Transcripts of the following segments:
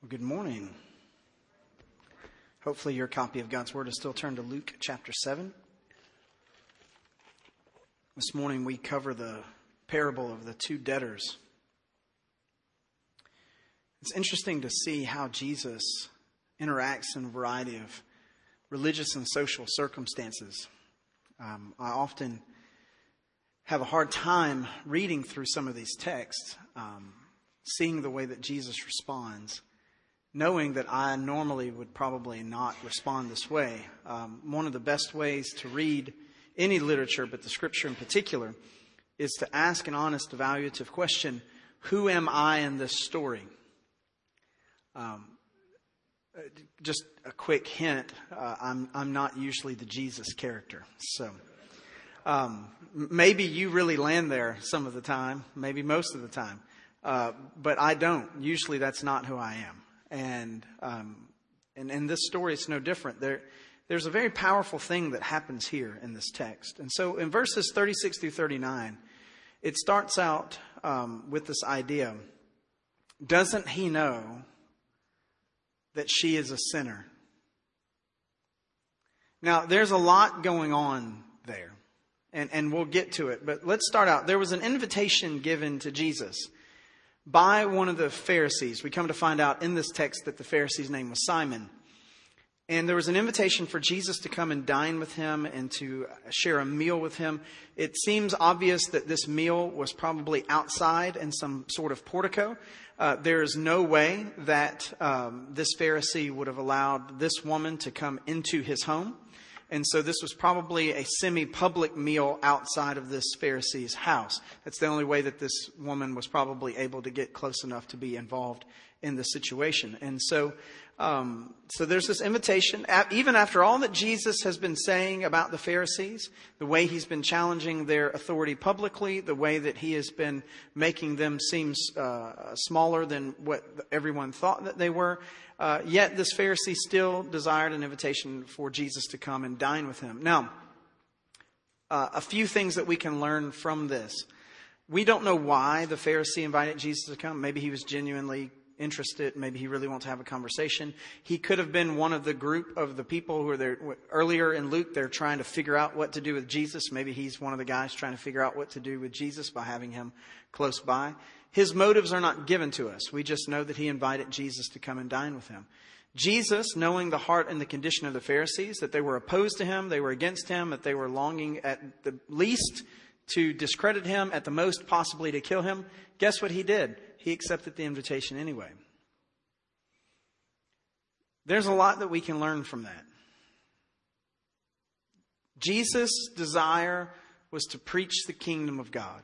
Well, good morning. Hopefully your copy of God's Word is still turned to Luke chapter 7. This morning we cover the parable of the two debtors. It's interesting to see how Jesus interacts in a variety of religious and social circumstances. I often have a hard time reading through some of these texts, seeing the way that Jesus responds, knowing that I normally would probably not respond this way. One of the best ways to read any literature, but the Scripture in particular, is to ask an honest, evaluative question: who am I in this story? Just a quick hint: I'm not usually the Jesus character, so maybe you really land there some of the time, maybe most of the time, but I don't. Usually, that's not who I am. And in this story, it's no different. There's a very powerful thing that happens here in this text. And so in verses 36 through 39, it starts out with this idea: doesn't he know that she is a sinner? Now, there's a lot going on there, and we'll get to it. But let's start out. There was an invitation given to Jesus by one of the Pharisees. We come to find out in this text that the Pharisee's name was Simon. And there was an invitation for Jesus to come and dine with him and to share a meal with him. It seems obvious that this meal was probably outside in some sort of portico. There is no way that this Pharisee would have allowed this woman to come into his home. And so this was probably a semi-public meal outside of this Pharisee's house. That's the only way that this woman was probably able to get close enough to be involved in the situation. And so there's this invitation. Even after all that Jesus has been saying about the Pharisees, the way he's been challenging their authority publicly, the way that he has been making them seem smaller than what everyone thought that they were, yet this Pharisee still desired an invitation for Jesus to come and dine with him. Now, a few things that we can learn from this. We don't know why the Pharisee invited Jesus to come. Maybe he was genuinely interested. Maybe he really wants to have a conversation. He could have been one of the group of the people who are there. Earlier in Luke, they're trying to figure out what to do with Jesus. Maybe he's one of the guys trying to figure out what to do with Jesus by having him close by. His motives are not given to us. We just know that he invited Jesus to come and dine with him. Jesus, knowing the heart and the condition of the Pharisees, that they were opposed to him, they were against him, that they were longing at the least to discredit him, at the most possibly to kill him, guess what he did? He accepted the invitation anyway. There's a lot that we can learn from that. Jesus' desire was to preach the kingdom of God.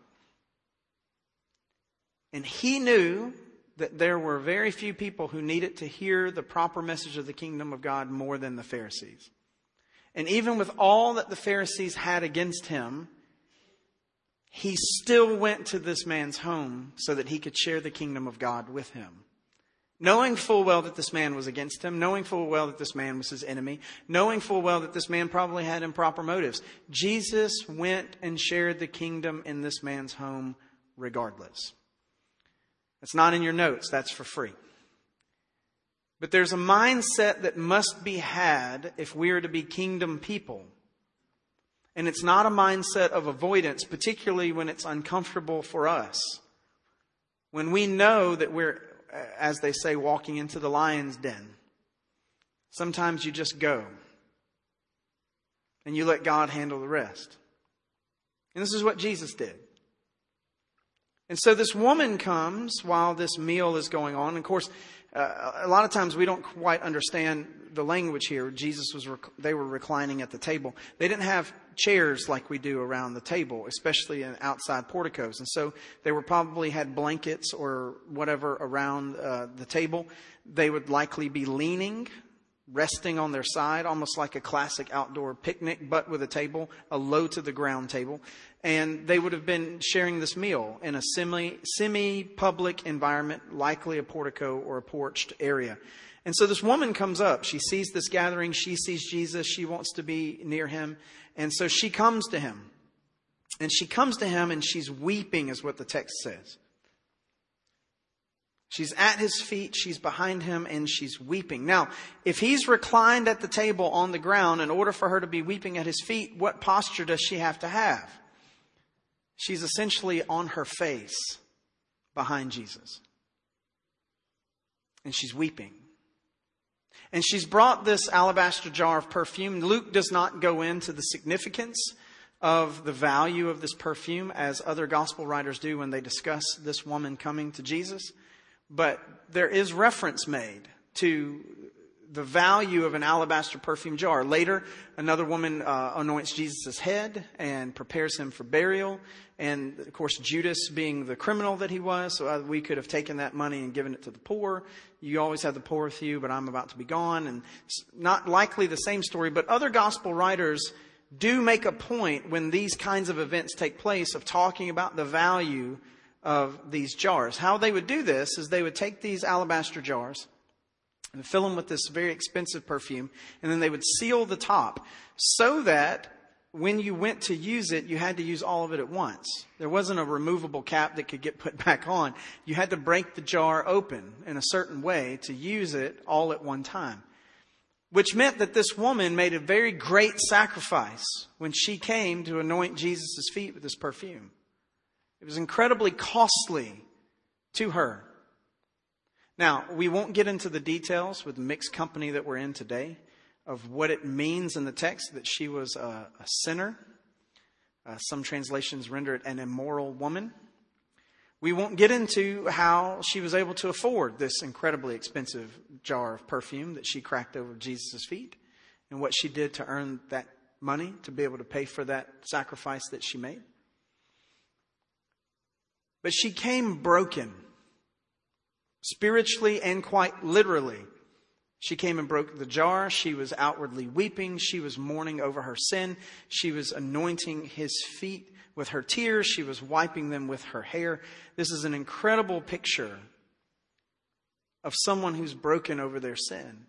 And he knew that there were very few people who needed to hear the proper message of the kingdom of God more than the Pharisees. And even with all that the Pharisees had against him, he still went to this man's home so that he could share the kingdom of God with him. Knowing full well that this man was against him, knowing full well that this man was his enemy, knowing full well that this man probably had improper motives, Jesus went and shared the kingdom in this man's home regardless. That's not in your notes. That's for free. But there's a mindset that must be had if we are to be kingdom people. And it's not a mindset of avoidance, particularly when it's uncomfortable for us. When we know that we're, as they say, walking into the lion's den. Sometimes you just go. And you let God handle the rest. And this is what Jesus did. And so this woman comes while this meal is going on. Of course, a lot of times we don't quite understand the language here. They were reclining at the table. They didn't have chairs like we do around the table, especially in outside porticos. And so they were probably had blankets or whatever around the table. They would likely be leaning, resting on their side, almost like a classic outdoor picnic, but with a table, a low to the ground table. And they would have been sharing this meal in a semi-public environment, likely a portico or a porched area. And so this woman comes up. She sees this gathering. She sees Jesus. She wants to be near him. And so she comes to him. And she comes to him and she's weeping, is what the text says. She's at his feet, she's behind him, and she's weeping. Now, if he's reclined at the table on the ground, in order for her to be weeping at his feet, what posture does she have to have? She's essentially on her face behind Jesus. And she's weeping. And she's brought this alabaster jar of perfume. Luke does not go into the significance of the value of this perfume as other gospel writers do when they discuss this woman coming to Jesus. But there is reference made to the value of an alabaster perfume jar. Later, another woman anoints Jesus' head and prepares him for burial. And, of course, Judas being the criminal that he was, so we could have taken that money and given it to the poor. You always have the poor with you, but I'm about to be gone. And not likely the same story, but other gospel writers do make a point when these kinds of events take place of talking about the value of these jars. How they would do this is they would take these alabaster jars and fill them with this very expensive perfume, and then they would seal the top so that when you went to use it, you had to use all of it at once. There wasn't a removable cap that could get put back on. You had to break the jar open in a certain way to use it all at one time, which meant that this woman made a very great sacrifice when she came to anoint Jesus' feet with this perfume. It was incredibly costly to her. Now, we won't get into the details with the mixed company that we're in today of what it means in the text that she was a sinner. Some translations render it an immoral woman. We won't get into how she was able to afford this incredibly expensive jar of perfume that she cracked over Jesus' feet and what she did to earn that money to be able to pay for that sacrifice that she made. But she came broken, spiritually and quite literally. She came and broke the jar. She was outwardly weeping. She was mourning over her sin. She was anointing his feet with her tears. She was wiping them with her hair. This is an incredible picture of someone who's broken over their sin.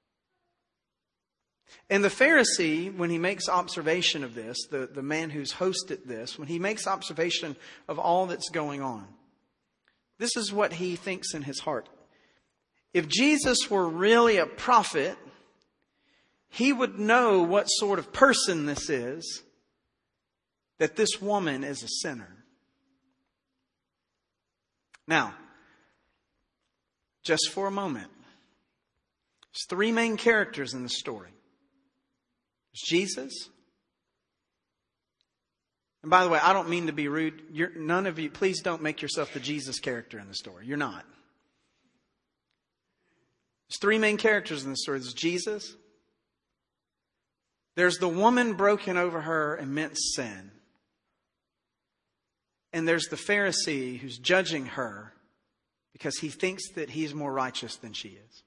And the Pharisee, when he makes observation of this, the man who's hosted this, when he makes observation of all that's going on, this is what he thinks in his heart. If Jesus were really a prophet, he would know what sort of person this is, that this woman is a sinner. Now, just for a moment, there's three main characters in the story. Jesus. And by the way, I don't mean to be rude. None of you, please don't make yourself the Jesus character in the story. You're not. There's three main characters in the story. There's Jesus. There's the woman broken over her immense sin. And there's the Pharisee who's judging her because he thinks that he's more righteous than she is.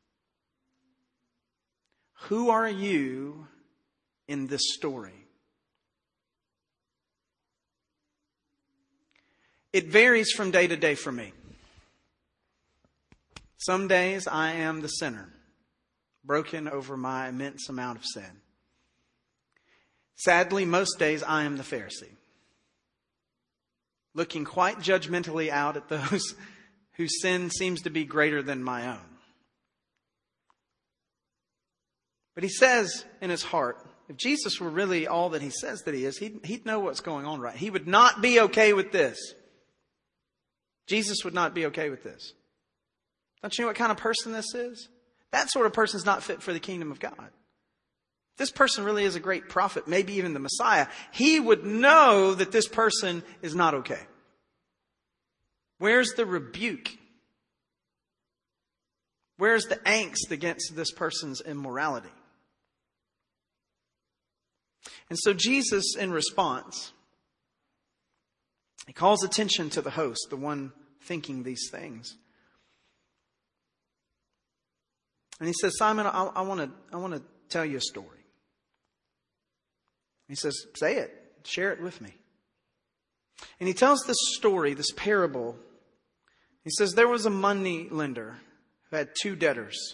Who are you in this story? It varies from day to day for me. Some days I am the sinner, broken over my immense amount of sin. Sadly, most days I am the Pharisee, looking quite judgmentally out at those whose sin seems to be greater than my own. But he says in his heart, if Jesus were really all that he says that he is, he'd know what's going on, right? He would not be okay with this. Jesus would not be okay with this. Don't you know what kind of person this is? That sort of person is not fit for the kingdom of God. If this person really is a great prophet, maybe even the Messiah, he would know that this person is not okay. Where's the rebuke? Where's the angst against this person's immorality? And so Jesus, in response, he calls attention to the host, the one thinking these things. And he says, Simon, I want to tell you a story. He says, say it, share it with me. And he tells this story, this parable. He says, there was a money lender who had two debtors.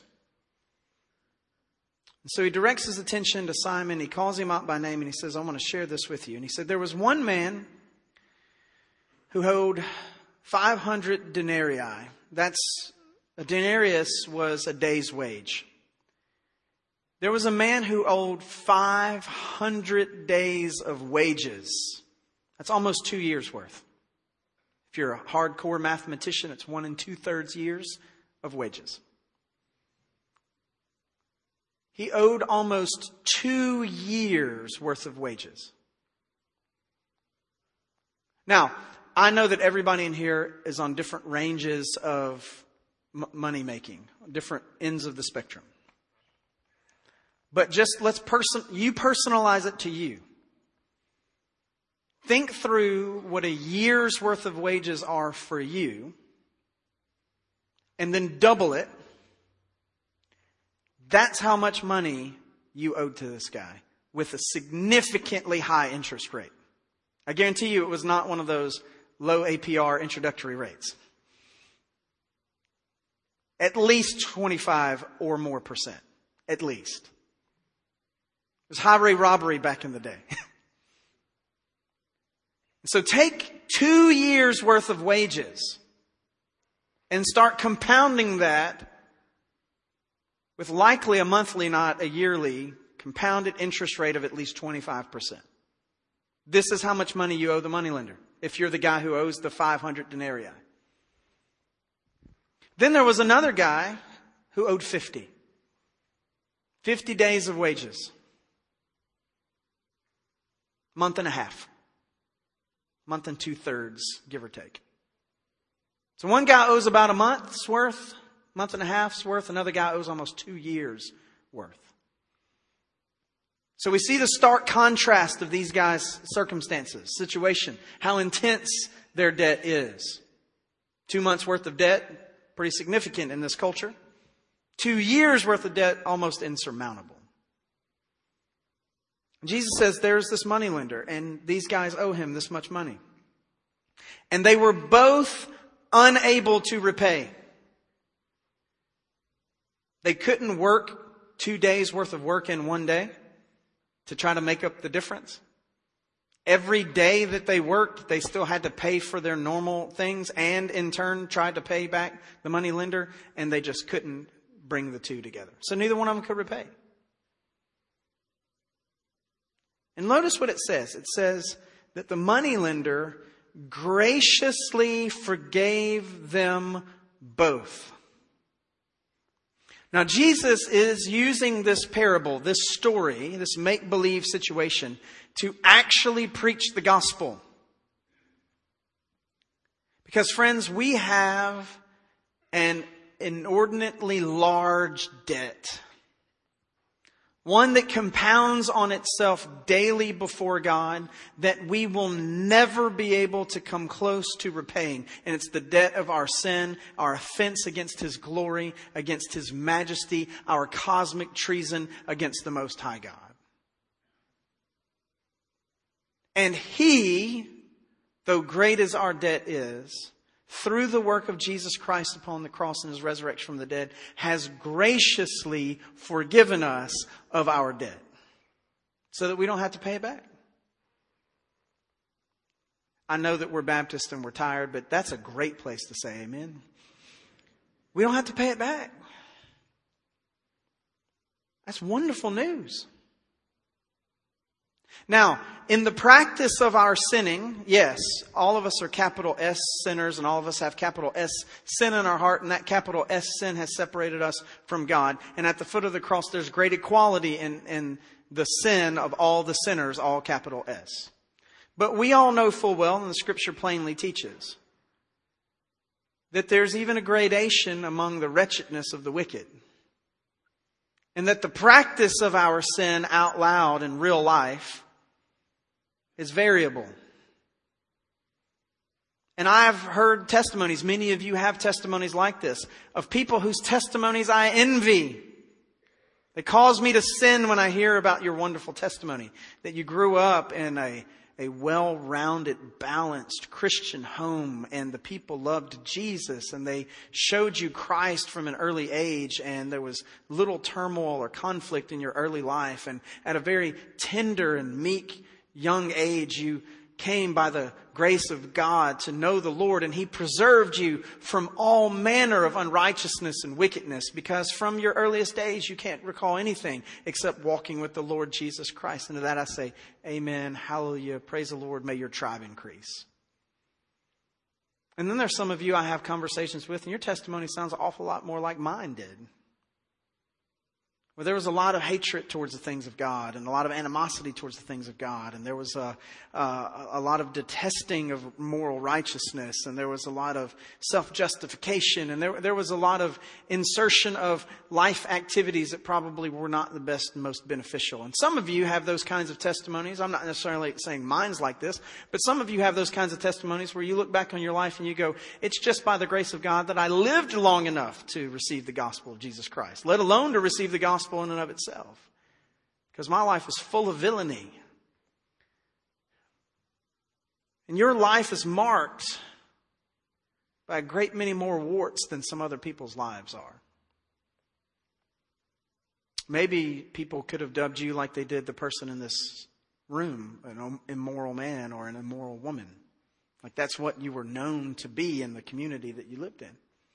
And so he directs his attention to Simon. He calls him out by name and he says, I want to share this with you. And he said, there was one man who owed 500 denarii. That's A denarius was a day's wage. There was a man who owed 500 days of wages. That's almost 2 years worth. If you're a hardcore mathematician, it's 1 2/3 years of wages. He owed almost 2 years worth of wages. Now, I know that everybody in here is on different ranges of money making, different ends of the spectrum. But just you personalize it to you. Think through what a year's worth of wages are for you, and then double it. That's how much money you owed to this guy with a significantly high interest rate. I guarantee you it was not one of those low APR introductory rates. At least 25 or more percent. At least. It was highway robbery back in the day. So take 2 years worth of wages and start compounding that with likely a monthly, not a yearly, compounded interest rate of at least 25%. This is how much money you owe the moneylender, if you're the guy who owes the 500 denarii. Then there was another guy who owed 50. 50 days of wages. Month and a half. Month and 2/3, give or take. So one guy owes about a month's worth, month and a half's worth. Another guy owes almost 2 years worth. So we see the stark contrast of these guys' circumstances, situation, how intense their debt is. 2 months worth of debt, pretty significant in this culture. 2 years worth of debt, almost insurmountable. Jesus says there's this moneylender, and these guys owe him this much money. And they were both unable to repay. They couldn't work 2 days worth of work in 1 day to try to make up the difference. Every day that they worked, they still had to pay for their normal things and in turn tried to pay back the moneylender, and they just couldn't bring the two together. So neither one of them could repay. And notice what it says. It says that the moneylender graciously forgave them both. Now, Jesus is using this parable, this story, this make-believe situation to actually preach the gospel. Because, friends, we have an inordinately large debt. One that compounds on itself daily before God that we will never be able to come close to repaying. And it's the debt of our sin, our offense against His glory, against His majesty, our cosmic treason against the Most High God. And He, though great as our debt is, through the work of Jesus Christ upon the cross and His resurrection from the dead, has graciously forgiven us of our debt so that we don't have to pay it back. I know that we're Baptists and we're tired, but that's a great place to say amen. We don't have to pay it back. That's wonderful news. Now, in the practice of our sinning, yes, all of us are capital S sinners and all of us have capital S sin in our heart, and that capital S sin has separated us from God. And at the foot of the cross, there's great equality in the sin of all the sinners, all capital S. But we all know full well, and the Scripture plainly teaches, that there's even a gradation among the wretchedness of the wicked. And that the practice of our sin out loud in real life is variable. And I've heard testimonies, many of you have testimonies like this, of people whose testimonies I envy. They cause me to sin when I hear about your wonderful testimony. That you grew up in a well-rounded, balanced Christian home, and the people loved Jesus, and they showed you Christ from an early age, and there was little turmoil or conflict in your early life, and at a very tender and meek young age, you came by the grace of God to know the Lord, and He preserved you from all manner of unrighteousness and wickedness, because from your earliest days you can't recall anything except walking with the Lord Jesus Christ. And to that I say, amen, hallelujah, praise the Lord, may your tribe increase. And then there's some of you I have conversations with, and your testimony sounds an awful lot more like mine did. Where there was a lot of hatred towards the things of God and a lot of animosity towards the things of God. And there was a lot of detesting of moral righteousness. And there was a lot of self-justification. And there was a lot of insertion of life activities that probably were not the best and most beneficial. And some of you have those kinds of testimonies. I'm not necessarily saying mine's like this, but some of you have those kinds of testimonies where you look back on your life and you go, it's just by the grace of God that I lived long enough to receive the gospel of Jesus Christ, let alone to receive the gospel in and of itself, because my life is full of villainy, and your life is marked by a great many more warts than some other people's lives are. Maybe people could have dubbed you like they did the person in this room, an immoral man or an immoral woman. Like that's what you were known to be in the community that you lived in.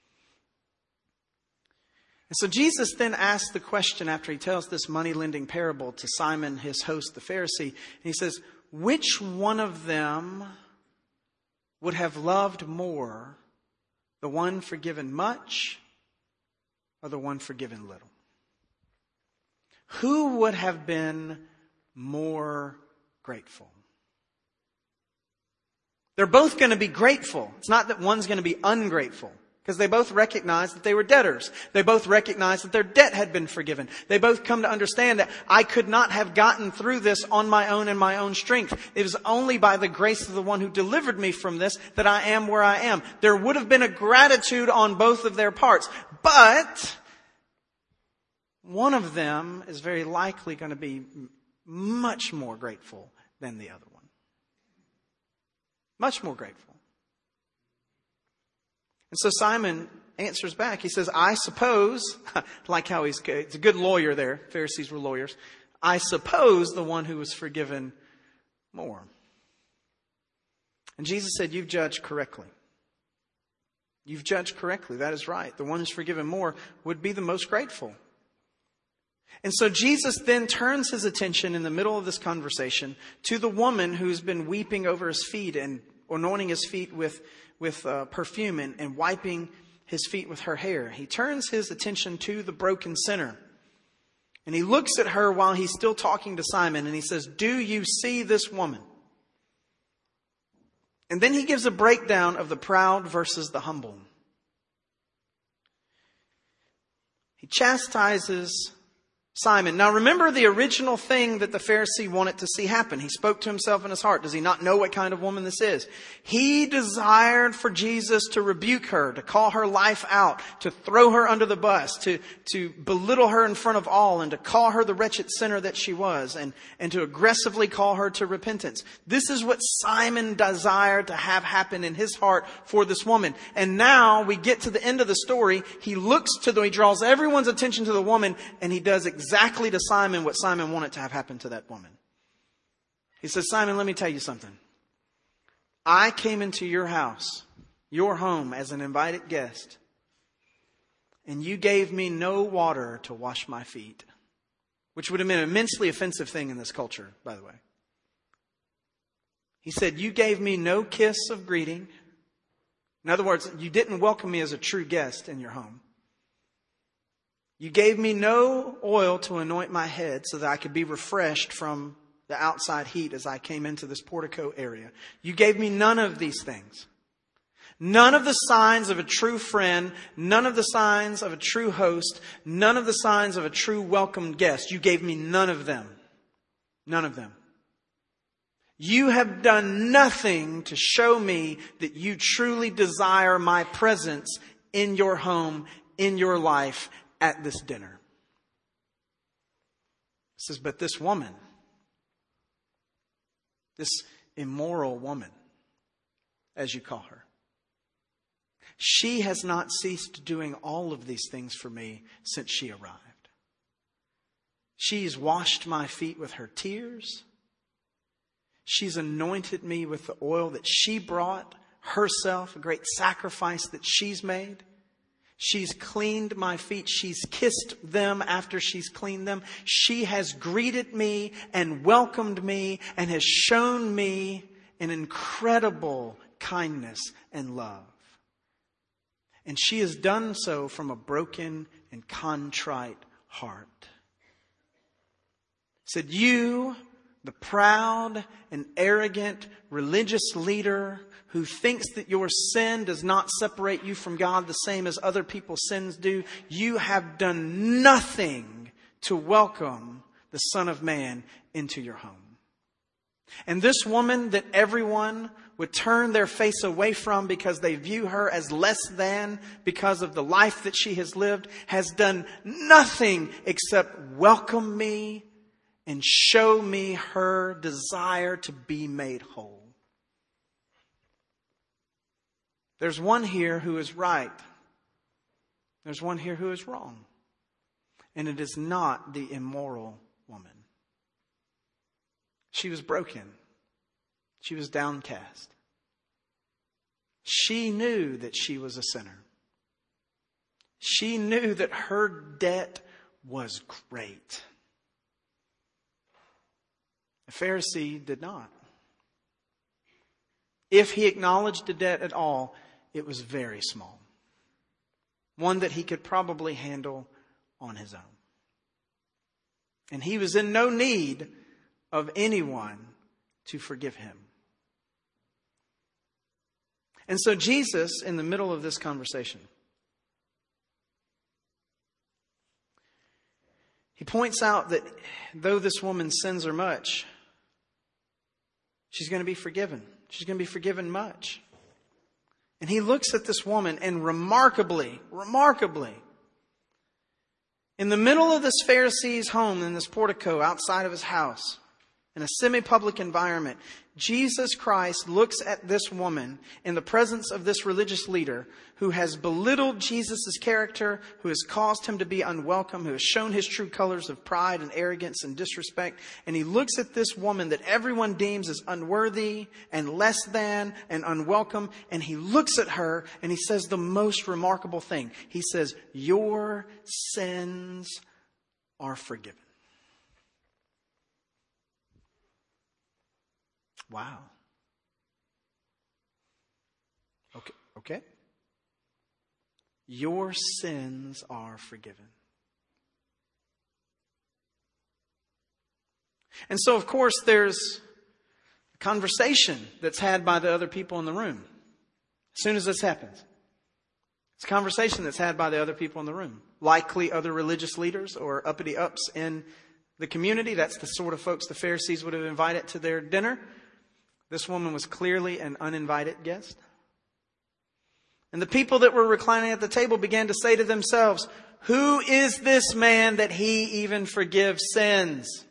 And so Jesus then asks the question after he tells this money-lending parable to Simon, his host, the Pharisee. And he says, which one of them would have loved more, the one forgiven much or the one forgiven little? Who would have been more grateful? They're both going to be grateful. It's not that one's going to be ungrateful. Because they both recognized that they were debtors. They both recognized that their debt had been forgiven. They both come to understand that I could not have gotten through this on my own in my own strength. It was only by the grace of the one who delivered me from this that I am where I am. There would have been a gratitude on both of their parts. But one of them is very likely going to be much more grateful than the other one. Much more grateful. And so Simon answers back. He says, I suppose, like how he's a good lawyer there. Pharisees were lawyers. I suppose the one who was forgiven more. And Jesus said, you've judged correctly. You've judged correctly. That is right. The one who's forgiven more would be the most grateful. And so Jesus then turns his attention in the middle of this conversation to the woman who's been weeping over his feet and anointing his feet with perfume and wiping his feet with her hair. He turns his attention to the broken sinner. And he looks at her while he's still talking to Simon, and he says, do you see this woman? And then he gives a breakdown of the proud versus the humble. He chastises Simon. Now remember the original thing that the Pharisee wanted to see happen. He spoke to himself in his heart. Does he not know what kind of woman this is? He desired for Jesus to rebuke her, to call her life out, to throw her under the bus, to belittle her in front of all, and to call her the wretched sinner that she was, and to aggressively call her to repentance. This is what Simon desired to have happen in his heart for this woman. And now we get to the end of the story. He draws everyone's attention to the woman, and he does exactly to Simon what Simon wanted to have happen to that woman. He says, Simon, let me tell you something. I came into your house, your home, as an invited guest, and you gave me no water to wash my feet, which would have been an immensely offensive thing in this culture, by the way. He said, you gave me no kiss of greeting. In other words, you didn't welcome me as a true guest in your home. You gave me no oil to anoint my head so that I could be refreshed from the outside heat as I came into this portico area. You gave me none of these things. None of the signs of a true friend, none of the signs of a true host, none of the signs of a true welcomed guest. You gave me none of them. None of them. You have done nothing to show me that you truly desire my presence in your home, in your life, at this dinner. It says, but this woman, this immoral woman, as you call her, she has not ceased doing all of these things for me since she arrived. She's washed my feet with her tears. She's anointed me with the oil that she brought herself, a great sacrifice that she's made. She's cleaned my feet. She's kissed them after she's cleaned them. She has greeted me and welcomed me and has shown me an incredible kindness and love. And she has done so from a broken and contrite heart. Said, you, the proud and arrogant religious leader who thinks that your sin does not separate you from God the same as other people's sins do, you have done nothing to welcome the Son of Man into your home. And this woman that everyone would turn their face away from because they view her as less than because of the life that she has lived, has done nothing except welcome me and show me her desire to be made whole. There's one here who is right. There's one here who is wrong. And it is not the immoral woman. She was broken. She was downcast. She knew that she was a sinner. She knew that her debt was great. The Pharisee did not. If he acknowledged the debt at all, it was very small. One that he could probably handle on his own. And he was in no need of anyone to forgive him. And so Jesus, in the middle of this conversation, he points out that though this woman's sins are much, she's going to be forgiven. She's going to be forgiven much. And he looks at this woman and remarkably, in the middle of this Pharisee's home, in this portico outside of his house, in a semi-public environment, Jesus Christ looks at this woman in the presence of this religious leader who has belittled Jesus' character, who has caused him to be unwelcome, who has shown his true colors of pride and arrogance and disrespect. And he looks at this woman that everyone deems as unworthy and less than and unwelcome. And he looks at her and he says the most remarkable thing. He says, your sins are forgiven. Wow. Okay. Your sins are forgiven. And so, of course, there's a conversation that's had by the other people in the room. As soon as this happens. It's a conversation that's had by the other people in the room. Likely other religious leaders or uppity ups in the community. That's the sort of folks the Pharisees would have invited to their dinner. This woman was clearly an uninvited guest. And the people that were reclining at the table began to say to themselves, who is this man that he even forgives sins?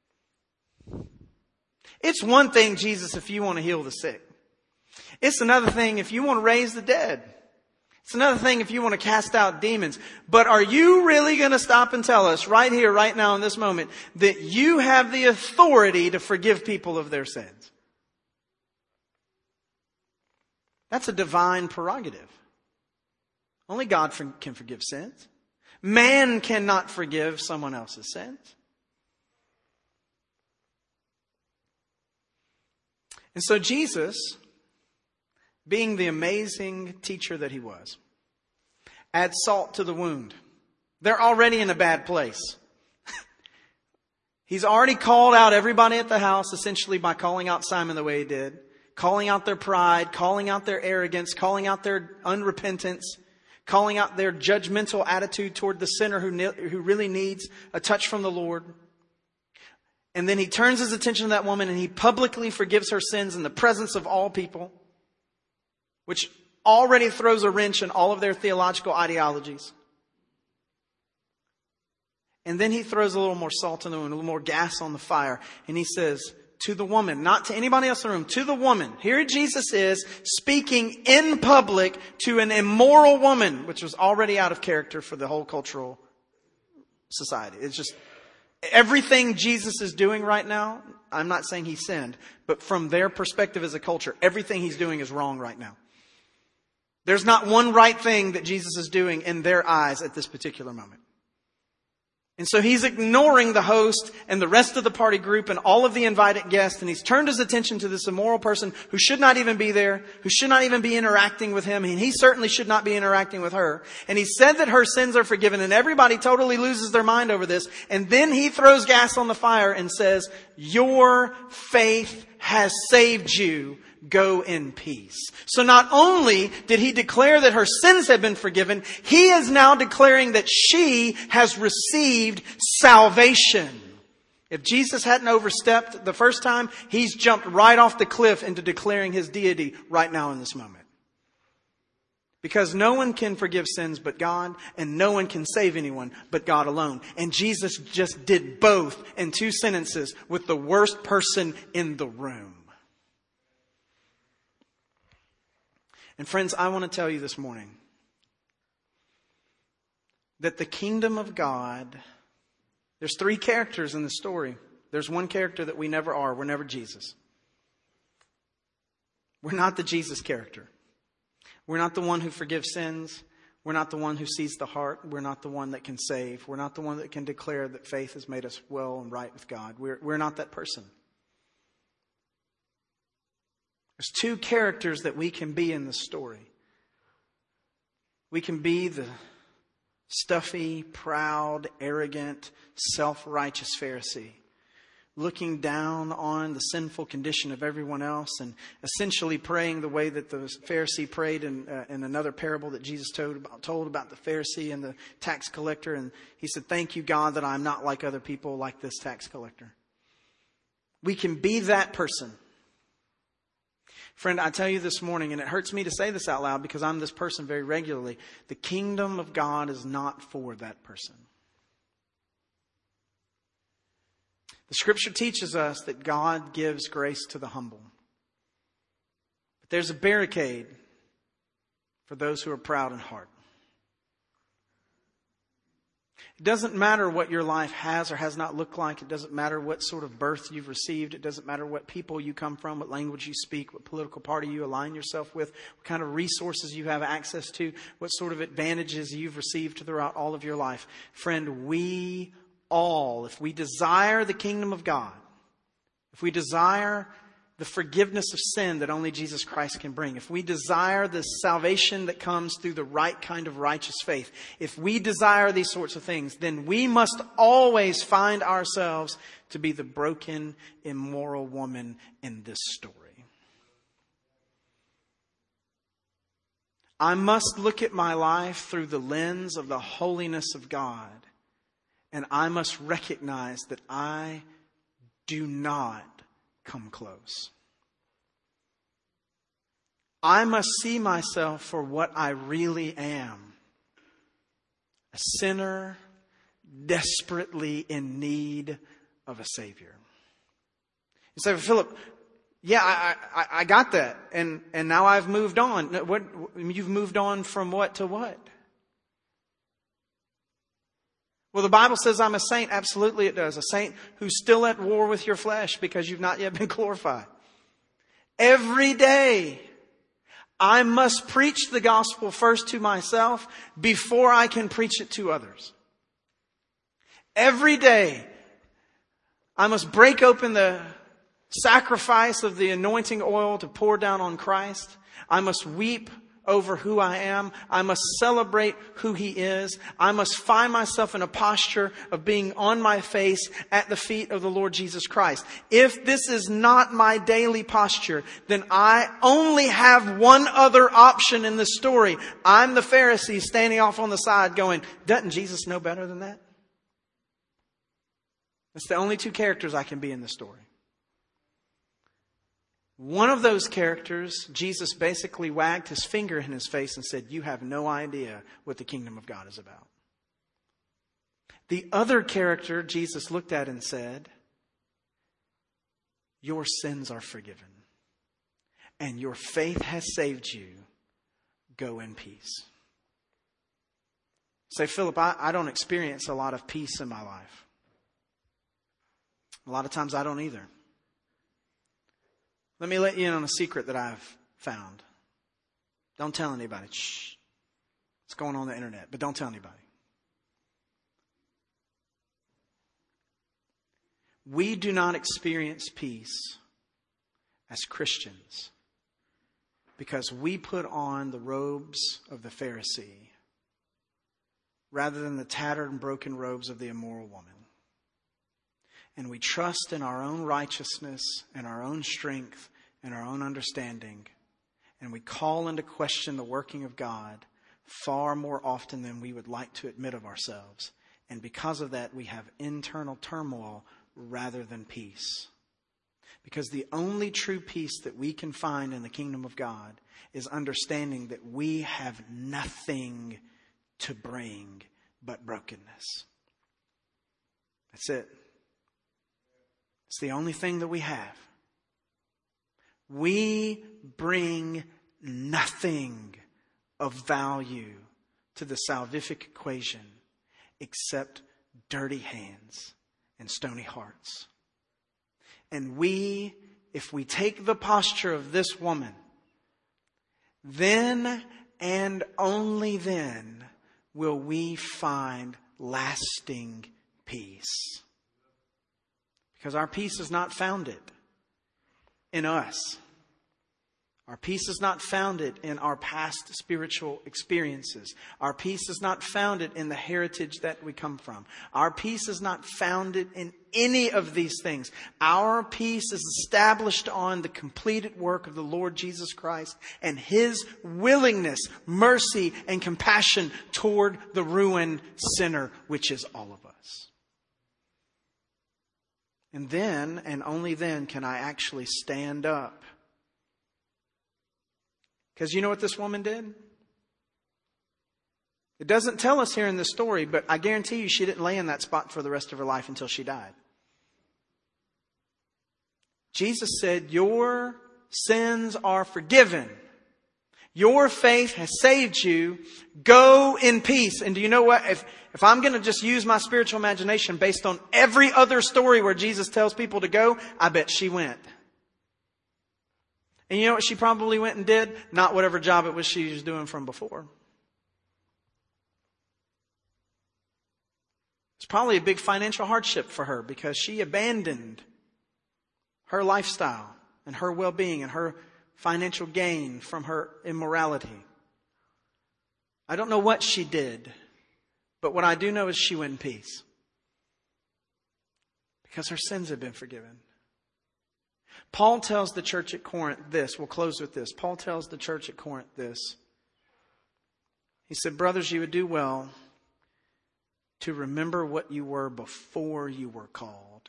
It's one thing, Jesus, if you want to heal the sick. It's another thing if you want to raise the dead. It's another thing if you want to cast out demons. But are you really going to stop and tell us right here, right now in this moment, that you have the authority to forgive people of their sins? That's a divine prerogative. Only God can forgive sins. Man cannot forgive someone else's sins. And so Jesus, being the amazing teacher that he was, adds salt to the wound. They're already in a bad place. He's already called out everybody at the house, essentially by calling out Simon the way he did. Calling out their pride, calling out their arrogance, calling out their unrepentance, calling out their judgmental attitude toward the sinner who really needs a touch from the Lord. And then he turns his attention to that woman and he publicly forgives her sins in the presence of all people, which already throws a wrench in all of their theological ideologies. And then he throws a little more salt in the wound, a little more gas on the fire. And he says to the woman, not to anybody else in the room, to the woman. Here Jesus is speaking in public to an immoral woman, which was already out of character for the whole cultural society. It's just everything Jesus is doing right now I'm not saying he sinned, but from their perspective as a culture, everything he's doing is wrong right now. There's not one right thing that Jesus is doing in their eyes at this particular moment. And so he's ignoring the host and the rest of the party group and all of the invited guests. And he's turned his attention to this immoral person who should not even be there, who should not even be interacting with him. And he certainly should not be interacting with her. And he said that her sins are forgiven. And everybody totally loses their mind over this. And then he throws gas on the fire and says, your faith has saved you. Go in peace. So not only did he declare that her sins have been forgiven, he is now declaring that she has received salvation. If Jesus hadn't overstepped the first time, he's jumped right off the cliff into declaring his deity right now in this moment. Because no one can forgive sins but God, and no one can save anyone but God alone. And Jesus just did both in 2 sentences with the worst person in the room. And friends, I want to tell you this morning that the kingdom of God, there's 3 characters in the story. There's one character that we never are. We're never Jesus. We're not the Jesus character. We're not the one who forgives sins. We're not the one who sees the heart. We're not the one that can save. We're not the one that can declare that faith has made us well and right with God. We're not that person. There's 2 characters that we can be in the story. We can be the stuffy, proud, arrogant, self-righteous Pharisee, looking down on the sinful condition of everyone else and essentially praying the way that the Pharisee prayed in another parable that Jesus told about the Pharisee and the tax collector. And he said, thank you, God, that I'm not like other people, like this tax collector. We can be that person. Friend, I tell you this morning, and it hurts me to say this out loud because I'm this person very regularly, the kingdom of God is not for that person. The scripture teaches us that God gives grace to the humble. But there's a barricade for those who are proud in heart. It doesn't matter what your life has or has not looked like. It doesn't matter what sort of birth you've received. It doesn't matter what people you come from, what language you speak, what political party you align yourself with, what kind of resources you have access to, what sort of advantages you've received throughout all of your life. Friend, we all, if we desire the kingdom of God, if we desire the forgiveness of sin that only Jesus Christ can bring, if we desire the salvation that comes through the right kind of righteous faith, if we desire these sorts of things, then we must always find ourselves to be the broken, immoral woman in this story. I must look at my life through the lens of the holiness of God, and I must recognize that I do not come close. I must see myself for what I really am. A sinner desperately in need of a Savior. You say, Philip, yeah, I got that. And now I've moved on. What, you've moved on from what to what? Well, the Bible says I'm a saint. Absolutely it does. A saint who's still at war with your flesh because you've not yet been glorified. Every day, I must preach the gospel first to myself before I can preach it to others. Every day, I must break open the sacrifice of the anointing oil to pour down on Christ. I must weep over who I am. I must celebrate who He is. I must find myself in a posture of being on my face at the feet of the Lord Jesus Christ. If this is not my daily posture, then I only have one other option in the story. I'm the Pharisee standing off on the side going, doesn't Jesus know better than that? That's the only 2 characters I can be in the story. One of those characters, Jesus basically wagged his finger in his face and said, you have no idea what the kingdom of God is about. The other character, Jesus looked at and said, your sins are forgiven and your faith has saved you. Go in peace. Say, Philip, I don't experience a lot of peace in my life. A lot of times I don't either. Let me let you in on a secret that I've found. Don't tell anybody. Shh. It's going on the internet, but don't tell anybody. We do not experience peace as Christians because we put on the robes of the Pharisee rather than the tattered and broken robes of the immoral woman. And we trust in our own righteousness and our own strength and our own understanding. And we call into question the working of God far more often than we would like to admit of ourselves. And because of that, we have internal turmoil rather than peace. Because the only true peace that we can find in the kingdom of God is understanding that we have nothing to bring but brokenness. That's it. It's the only thing that we have. We bring nothing of value to the salvific equation except dirty hands and stony hearts. And we, if we take the posture of this woman, then and only then will we find lasting peace. Because our peace is not founded in us. Our peace is not founded in our past spiritual experiences. Our peace is not founded in the heritage that we come from. Our peace is not founded in any of these things. Our peace is established on the completed work of the Lord Jesus Christ and His willingness, mercy, and compassion toward the ruined sinner, which is all of us. And then, and only then, can I actually stand up. Because you know what this woman did? It doesn't tell us here in this story, but I guarantee you she didn't lay in that spot for the rest of her life until she died. Jesus said, your sins are forgiven. Your faith has saved you. Go in peace. And do you know what? If I'm going to just use my spiritual imagination based on every other story where Jesus tells people to go, I bet she went. And you know what she probably went and did? Not whatever job it was she was doing from before. It's probably a big financial hardship for her because she abandoned her lifestyle and her well-being and her financial gain from her immorality. I don't know what she did, but what I do know is she went in peace because her sins have been forgiven. Paul tells the church at Corinth this. We'll close with this. Paul tells the church at Corinth this. He said, brothers, you would do well to remember what you were before you were called.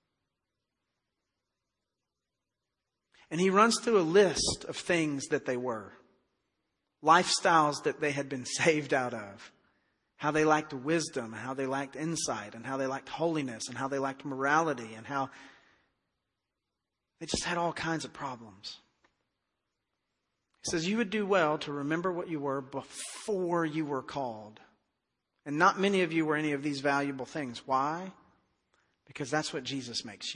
And he runs through a list of things that they were. Lifestyles that they had been saved out of. How they lacked wisdom, how they lacked insight, and how they lacked holiness, and how they lacked morality, and how they just had all kinds of problems. He says, you would do well to remember what you were before you were called. And not many of you were any of these valuable things. Why? Because that's what Jesus makes you.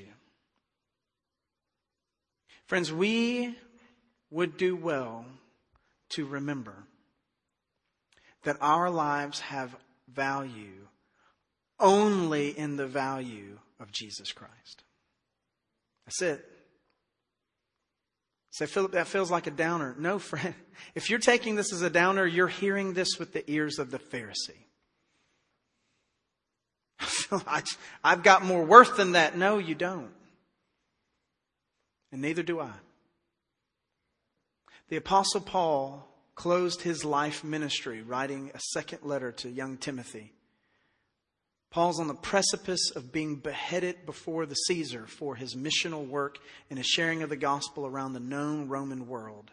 Friends, we would do well to remember that our lives have value only in the value of Jesus Christ. That's it. Say, Philip, that feels like a downer. No, friend. If you're taking this as a downer, you're hearing this with the ears of the Pharisee. I've got more worth than that. No, you don't. And neither do I. The Apostle Paul closed his life ministry writing a second letter to young Timothy. Paul's on the precipice of being beheaded before the Caesar for his missional work and his sharing of the gospel around the known Roman world.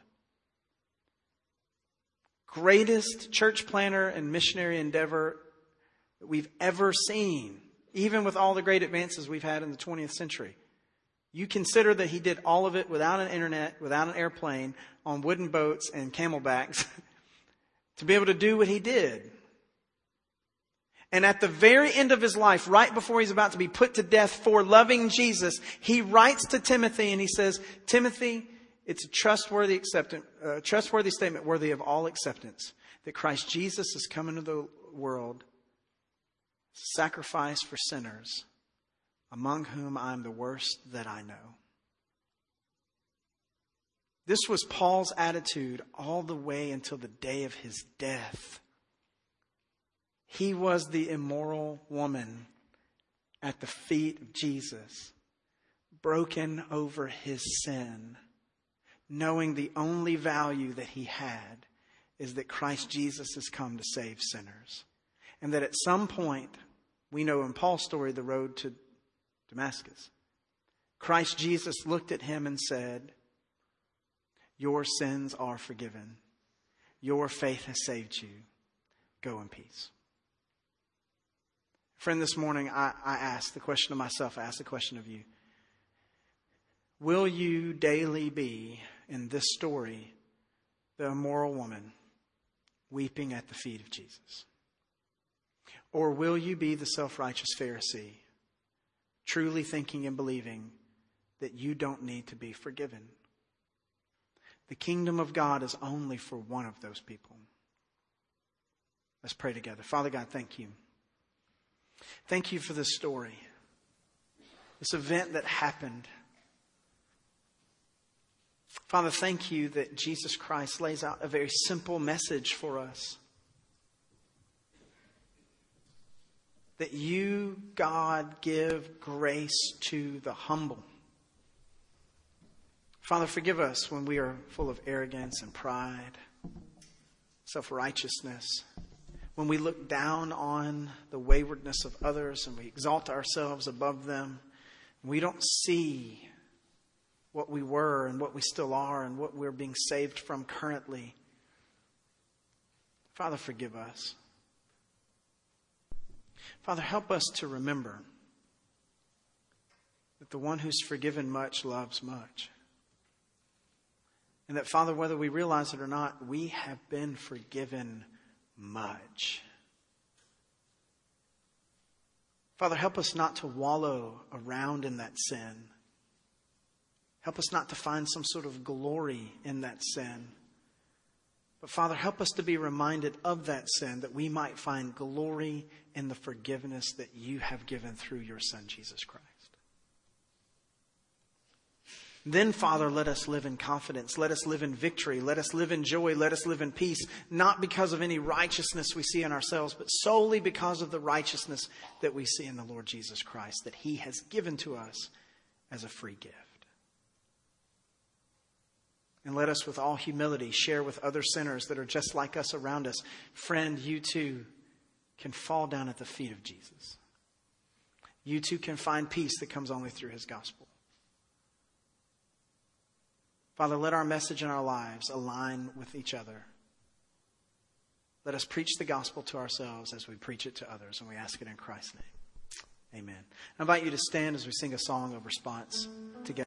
Greatest church planner and missionary endeavor that we've ever seen, even with all the great advances we've had in the 20th century. You consider that he did all of it without an internet, without an airplane, on wooden boats and camelbacks to be able to do what he did. And at the very end of his life, right before he's about to be put to death for loving Jesus, he writes to Timothy and he says, Timothy, It's a trustworthy statement worthy of all acceptance that Christ Jesus has come into the world, sacrificed for sinners, among whom I am the worst that I know. This was Paul's attitude all the way until the day of his death. He was the immoral woman at the feet of Jesus, broken over his sin, knowing the only value that he had is that Christ Jesus has come to save sinners. And that at some point, we know in Paul's story, the road to Damascus, Christ Jesus looked at him and said, "Your sins are forgiven. Your faith has saved you. Go in peace." Friend, this morning I ask the question of myself, I ask the question of you. Will you daily be, in this story, the immoral woman weeping at the feet of Jesus? Or will you be the self-righteous Pharisee, truly thinking and believing that you don't need to be forgiven? The kingdom of God is only for one of those people. Let's pray together. Father God, thank you. Thank you for this story, this event that happened. Father, thank you that Jesus Christ lays out a very simple message for us. That you, God, give grace to the humble. Father, forgive us when we are full of arrogance and pride, self-righteousness, when we look down on the waywardness of others and we exalt ourselves above them. And we don't see what we were and what we still are and what we're being saved from currently. Father, forgive us. Father, help us to remember that the one who's forgiven much loves much. And that, Father, whether we realize it or not, we have been forgiven much. Father, help us not to wallow around in that sin. Help us not to find some sort of glory in that sin. But Father, help us to be reminded of that sin that we might find glory in the forgiveness that you have given through your Son, Jesus Christ. Then, Father, let us live in confidence. Let us live in victory. Let us live in joy. Let us live in peace. Not because of any righteousness we see in ourselves, but solely because of the righteousness that we see in the Lord Jesus Christ, that he has given to us as a free gift. And let us with all humility share with other sinners that are just like us around us. Friend, you too can fall down at the feet of Jesus. You too can find peace that comes only through his gospel. Father, let our message and our lives align with each other. Let us preach the gospel to ourselves as we preach it to others, and we ask it in Christ's name. Amen. I invite you to stand as we sing a song of response together.